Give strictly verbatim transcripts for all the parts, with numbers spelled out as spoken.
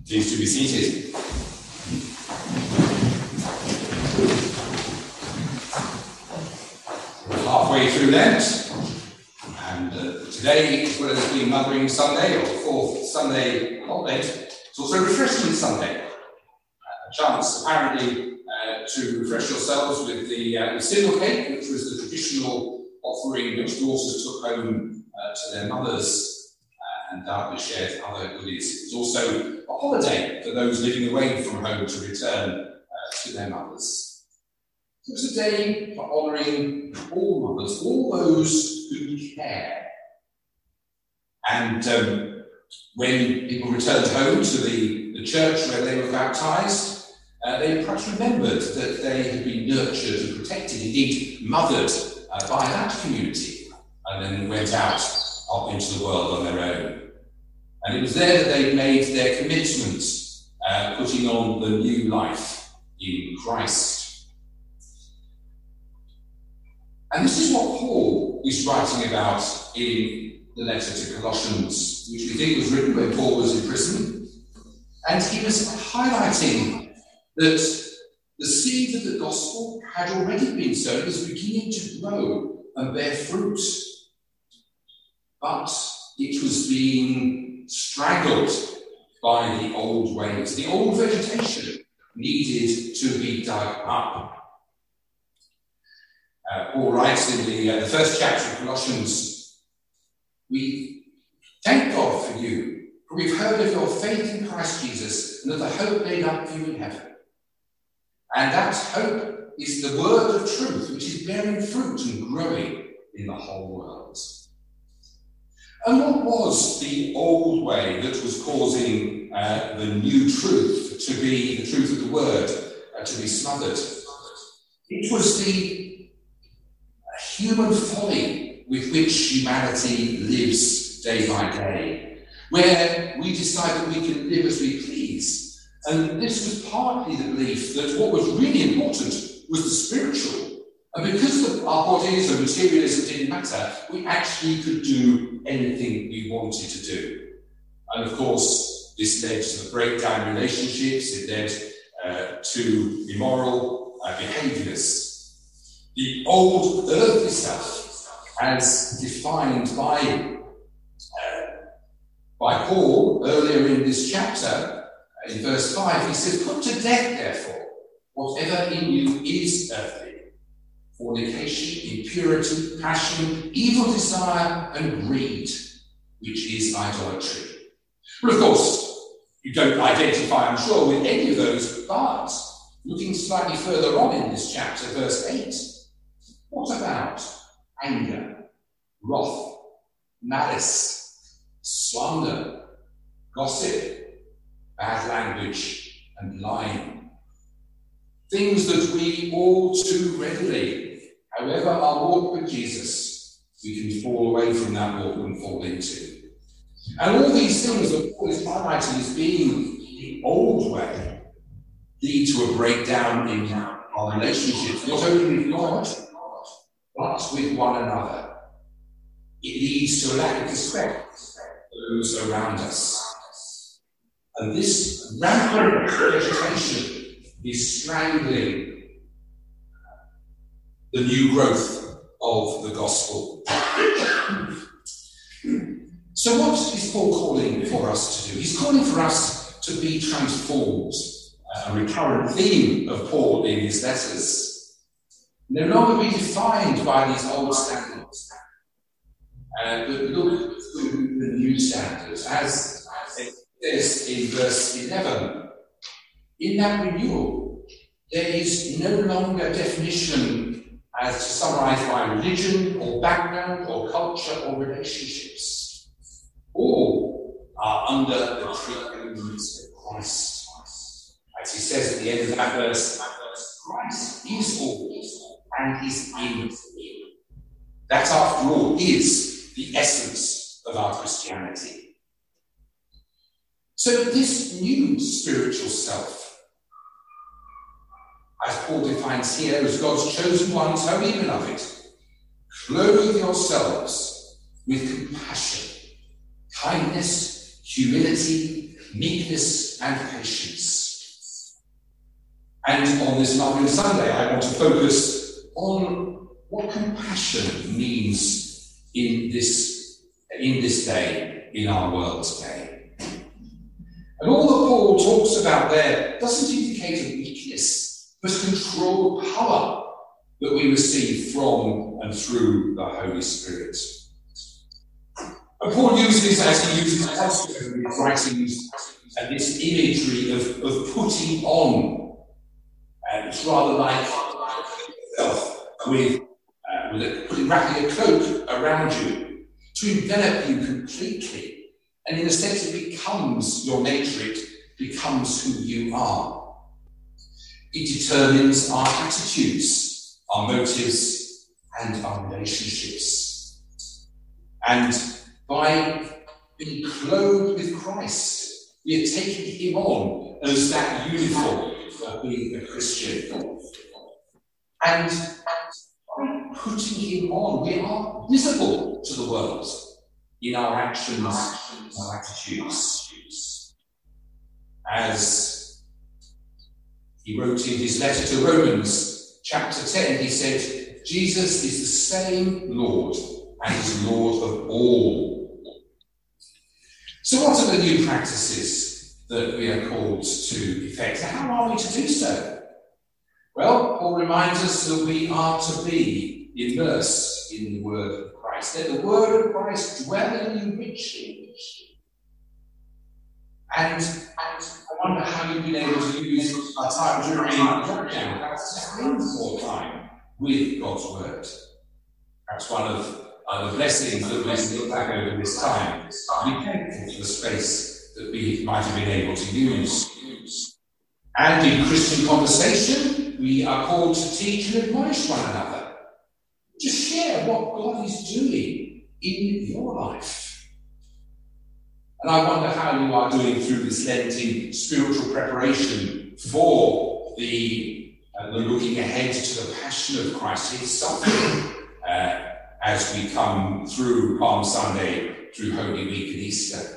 Please do be seated. We're halfway through Lent, and uh, today, as well as being Mothering Sunday, or the fourth Sunday of Lent, it's also Refreshment Sunday. Uh, a chance, apparently, uh, to refresh yourselves with the uh, silver cake, which was the traditional offering which daughters took home uh, to their mothers, uh, and doubtless shared other goodies. It's also a holiday for those living away from home to return uh, to their mothers. So it's a day for honouring all mothers, all those who care. And um, when people returned home to the, the church where they were baptised, uh, they perhaps remembered that they had been nurtured and protected, indeed mothered uh, by that community, and then went out up into the world on their own. And it was there that they made their commitment, uh, putting on the new life in Christ. And this is what Paul is writing about in the letter to Colossians, which we think was written when Paul was in prison. And he was highlighting that the seed of the gospel had already been sown, it was beginning to grow and bear fruit. But it was being strangled by the old ways. The old vegetation needed to be dug up. Uh, Paul writes in the, uh, the first chapter of Colossians, "We thank God for you, for we've heard of your faith in Christ Jesus and of the hope laid up for you in heaven. And that hope is the word of truth, which is bearing fruit and growing in the whole world." And what was the old way that was causing uh, the new truth to be, the truth of the word, uh, to be smothered? It was the human folly with which humanity lives day by day, where we decide that we can live as we please. And this was partly the belief that what was really important was the spiritual. And because our bodies and materialism didn't matter, we actually could do anything we wanted to do. And of course, this led to the breakdown in relationships, it led uh, to immoral uh, behaviours. The old earthly self, as defined by, uh, by Paul earlier in this chapter, uh, in verse five, he says, "Put to death, therefore, whatever in you is earthly. Fornication, impurity, passion, evil desire, and greed, which is idolatry." Well, of course, you don't identify, I'm sure, with any of those, but looking slightly further on in this chapter, verse eight, what about anger, wrath, malice, slander, gossip, bad language, and lying? Things that we all too readily, however our walk with Jesus, we can fall away from that walk and fall into. And all these things that Paul is highlighting as being the old way lead to a breakdown in our relationships, not only with God, but with one another. It leads to a lack of respect for those around us. And this rampant vegetation is strangling the new growth of the gospel. So what is Paul calling for us to do? He's calling for us to be transformed. A recurrent theme of Paul in his letters. No longer be defined by these old standards, uh, but look to the new standards. As it says in verse eleven, in that renewal, there is no longer definition as to summarise by religion or background or culture or relationships. All are under the preeminence of Christ. As he says at the end of that verse, Christ is all and is in all. That, after all, is the essence of our Christianity. So this new spiritual self, as Paul defines here, as God's chosen ones, holy beloved, clothe yourselves with compassion, kindness, humility, meekness and patience. And on this Loving Sunday, I want to focus on what compassion means in this, in this day, in our world today. And all that Paul talks about there doesn't indicate a weakness, but controlled power that we receive from and through the Holy Spirit. And Paul uses, as he uses elsewhere in his writings, uh, this imagery of, of putting on. And it's rather like yourself with, uh, with a, putting, wrapping a cloak around you to envelop you completely. And in a sense, it becomes your nature, it becomes who you are. It determines our attitudes, our motives, and our relationships. And by being clothed with Christ, we are taking him on as that uniform of being a Christian. And by putting him on, we are visible to the world in our actions and our attitudes. As he wrote in his letter to Romans, chapter ten, he said, Jesus is the same Lord and is Lord of all. So what are the new practices that we are called to effect? How are we to do so? Well, Paul reminds us that we are to be immersed in the word of Christ. Let the word of Christ dwell in you richly. And, and I wonder how you've been able to use our time during lockdown. Perhaps to spend more time with God's word. Perhaps one of uh, the blessings that we look back over this time. Be thankful for the space that we might have been able to use. And in Christian conversation, we are called to teach and admonish one another. To share what God is doing in your life. And I wonder how you are doing through this Lenten spiritual preparation for the, uh, the looking ahead to the passion of Christ, his suffering, uh, as we come through Palm Sunday, through Holy Week and Easter.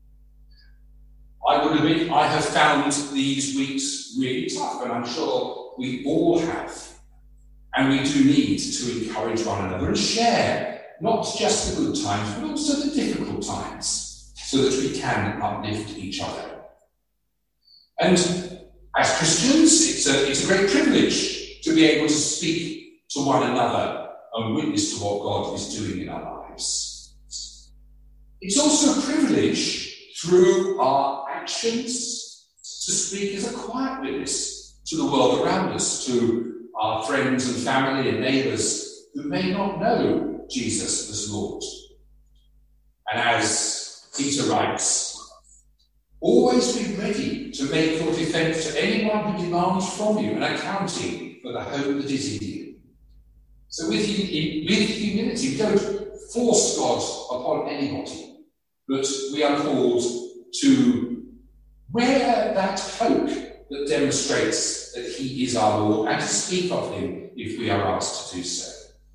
I would admit I have found these weeks really tough, and I'm sure we all have. And we do need to encourage one another and share not just the good times, but also the difficult times, so that we can uplift each other. And as Christians, it's a, it's a great privilege to be able to speak to one another and witness to what God is doing in our lives. It's also a privilege through our actions to speak as a quiet witness to the world around us, to our friends and family and neighbours who may not know Jesus as Lord. And as Peter writes, always be ready to make your defence to anyone who demands from you an accounting for the hope that is in you. So with, with humility, we don't force God upon anybody, but we are called to wear that cloak that demonstrates that he is our Lord, and to speak of him if we are asked to do so.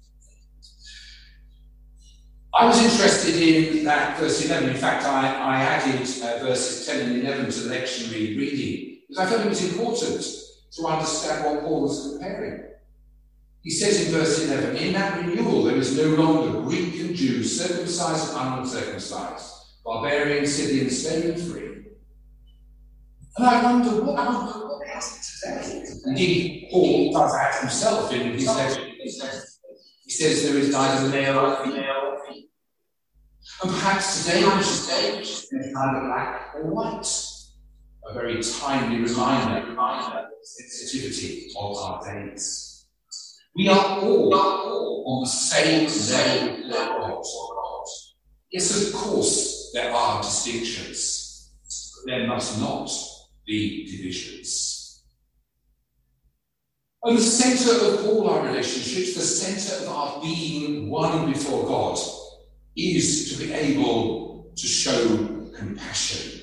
I was interested in that verse eleven. In fact, I, I added uh, verses ten and eleven to the lectionary reading, because I felt it was important to understand what Paul was comparing. He says in verse eleven, in that renewal there is no longer Greek and Jew, circumcised and uncircumcised, barbarian, Scythian, slave and free. And I wonder, what, what is it today? Indeed, Paul does that himself in his letter. He says there is neither male nor female. And perhaps today, which is today, which is neither black or white. A very timely reminder, reminder of the sensitivity of our days. We are all on the same level of God. Yes, of course, there are distinctions, but there must not be divisions. And the centre of all our relationships, the centre of our being one before God, is to be able to show compassion.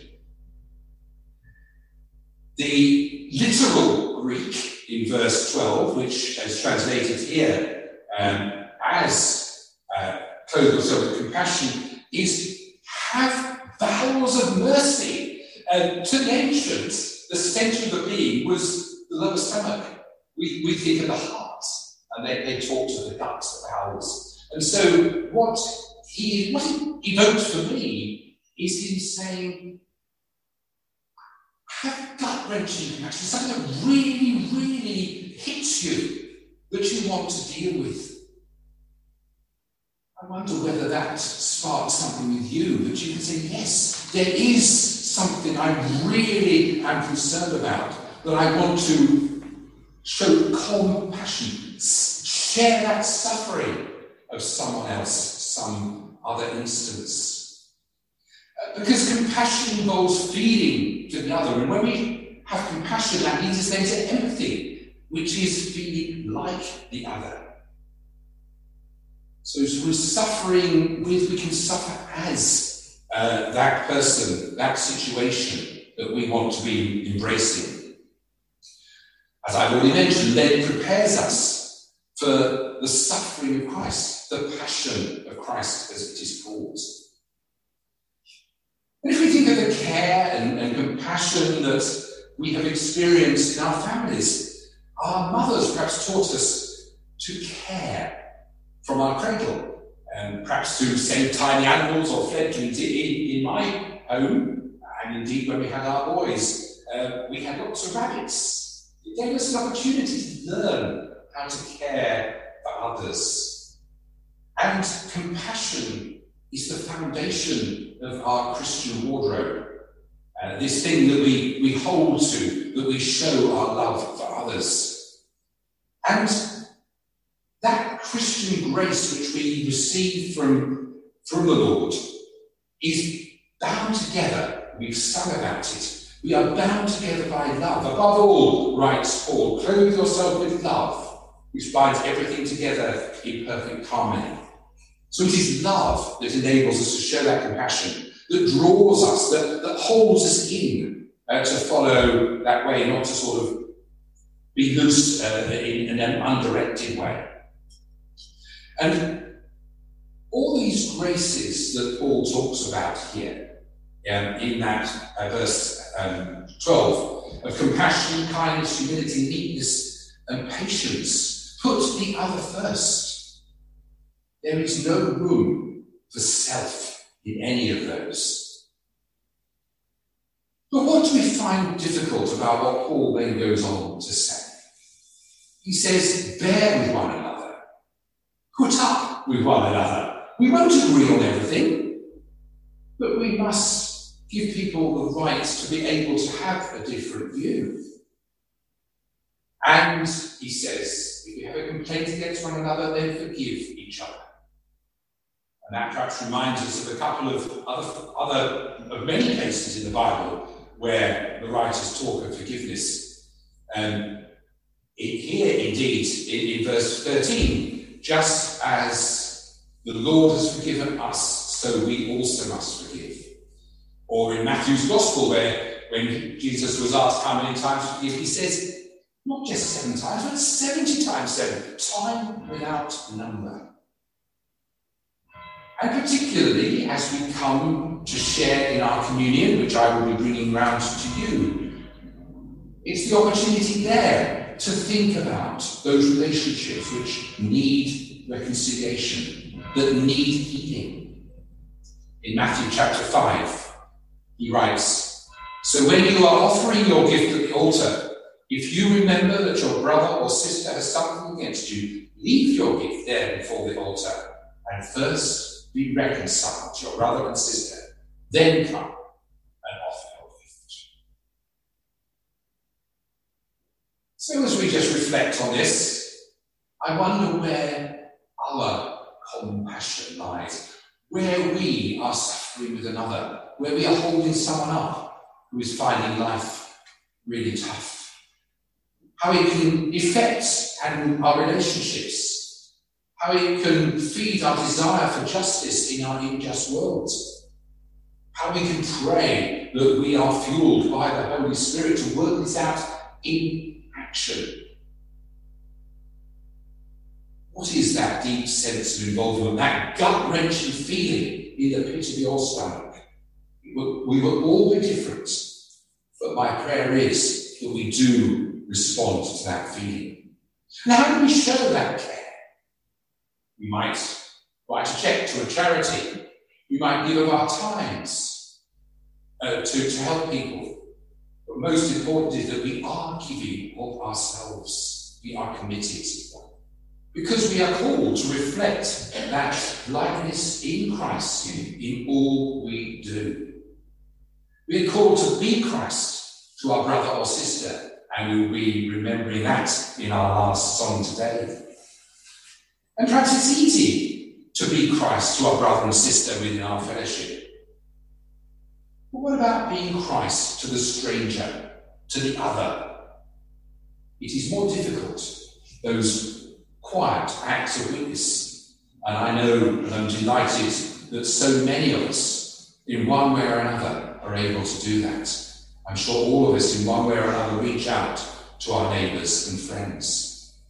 The literal Greek in verse twelve, which is translated here um, as uh, clothe yourself with compassion, is have bowels of mercy. Um, to the ancients, the centre of the being was the lower stomach. We, we think of the heart, and they, they talk to the gut, the bowels. And so what he, what he evokes for me is him saying, have gut-wrenching compassion, something that really, really hits you, that you want to deal with. I wonder whether that sparks something with you, that you can say, yes, there is something I really am concerned about, that I want to show compassion, share that suffering of someone else, some other instance. Uh, because compassion involves feeling to the other, and when we have compassion, that leads us then to empathy, which is feeling like the other. So as we're suffering with, we can suffer as uh, that person, that situation that we want to be embracing. As I've already mentioned, Lent prepares us for the suffering of Christ, the passion of Christ, as it is called. And if we think of the care and, and compassion that we have experienced in our families, our mothers perhaps taught us to care from our cradle, and perhaps to save tiny animals or fledglings. In, in my home, and indeed when we had our boys, uh, we had lots of rabbits. It gave us an opportunity to learn how to care for others. And compassion is the foundation of our Christian wardrobe. Uh, this thing that we, we hold to, that we show our love for others. And that Christian grace which we receive from, from the Lord is bound together. We've sung about it. We are bound together by love. Above all, writes Paul, clothe yourself with love, which binds everything together in perfect harmony. So it is love that enables us to show that compassion, that draws us, that, that holds us in uh, to follow that way, not to sort of be loose uh, in, in an undirected way. And all these graces that Paul talks about here, um, in that uh, verse um, twelve, of compassion, kindness, humility, meekness, and patience, put the other first. There is no room for self in any of those. But what do we find difficult about what Paul then goes on to say? He says, bear with one another. Put up with one another. We won't agree on everything, but we must give people the right to be able to have a different view. And he says, if you have a complaint against one another, then forgive each other. And that perhaps reminds us of a couple of other, other of many places in the Bible where the writers talk of forgiveness. Um, it, here, indeed, in, in verse thirteen, just as the Lord has forgiven us, so we also must forgive. Or in Matthew's Gospel, where when Jesus was asked how many times to forgive, he says, not just seven times, but seventy times seven, time without number. And particularly as we come to share in our communion, which I will be bringing round to you, it's the opportunity there to think about those relationships which need reconciliation, that need healing. In Matthew chapter five, he writes, so when you are offering your gift at the altar, if you remember that your brother or sister has something against you, leave your gift there before the altar, and first be reconciled to your brother and sister, then come and offer your gift. So as we just reflect on this, I wonder where our compassion lies, where we are suffering with another, where we are holding someone up who is finding life really tough. How it can affect and our relationships, how it can feed our desire for justice in our unjust world, how we can pray that we are fueled by the Holy Spirit to work this out in action. What is that deep sense of involvement, that gut-wrenching feeling in the pit of your stomach? We will, we will all be different, But my prayer is that we do respond to that feeling. And how do we show that care? We might write a cheque to a charity. We might give of our times uh, to, to help people. But most important is that we are giving of ourselves. We are committed. Because we are called to reflect that likeness in Christ in all we do. We are called to be Christ to our brother or sister, and we'll be remembering that in our last song today. And perhaps it's easy to be Christ to our brother and sister within our fellowship. But what about being Christ to the stranger, to the other? It is more difficult, those quiet acts of witness. And I know, and I'm delighted that so many of us, in one way or another, are able to do that. I'm sure all of us, in one way or another, reach out to our neighbours and friends.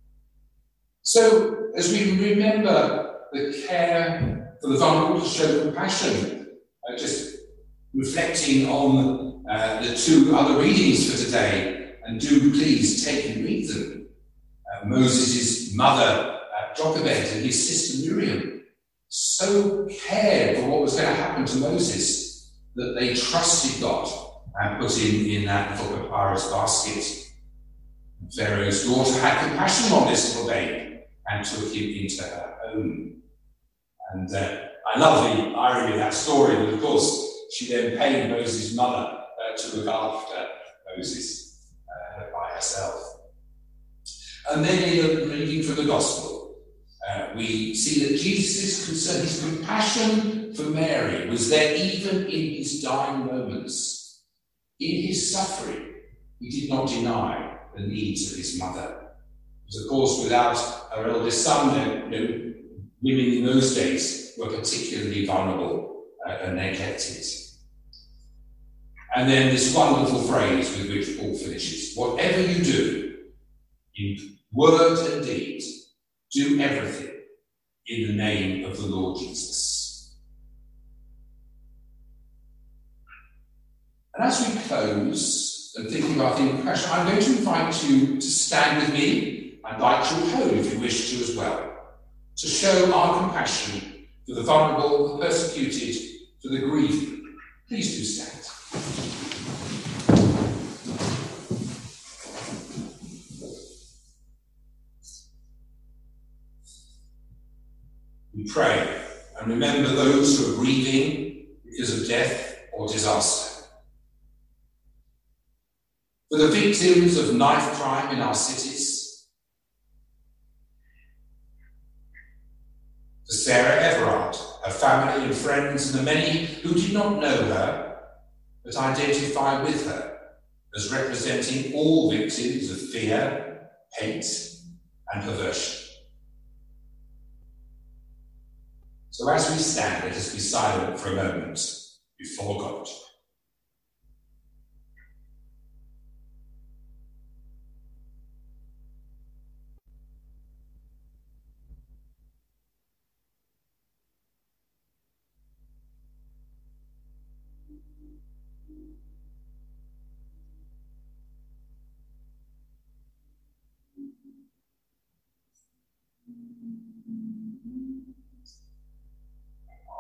So, as we remember the care for the vulnerable, to show compassion, uh, just reflecting on uh, the two other readings for today, and do please take and read them. Uh, Moses' mother, uh, Jochebed, and his sister Miriam, so cared for what was going to happen to Moses that they trusted God and put him in that little papyrus basket. Pharaoh's daughter had compassion on this little babe and took him into her home. And uh, I love the irony of that story, but of course she then paid Moses' mother uh, to look after Moses uh, by herself. And then in the reading from the Gospel, uh, we see that Jesus' concern, his compassion for Mary, was there even in his dying moments. In his suffering, he did not deny the needs of his mother. Because, of course, without her eldest son, you know, women in those days were particularly vulnerable uh, and neglected. And then this wonderful phrase with which Paul finishes: whatever you do, in word and deed, do everything in the name of the Lord Jesus. And as we close and thinking about the compassion, I'm going to invite you to stand with me. I invite you at home, if you wish to as well, to show our compassion for the vulnerable, the persecuted, for the grieving. Please do stand. We pray and remember those who are grieving because of death or disaster. For the victims of knife crime in our cities. For Sarah Everard, her family and friends, and the many who did not know her, but identify with her as representing all victims of fear, hate, and perversion. So as we stand, let us be silent for a moment before God.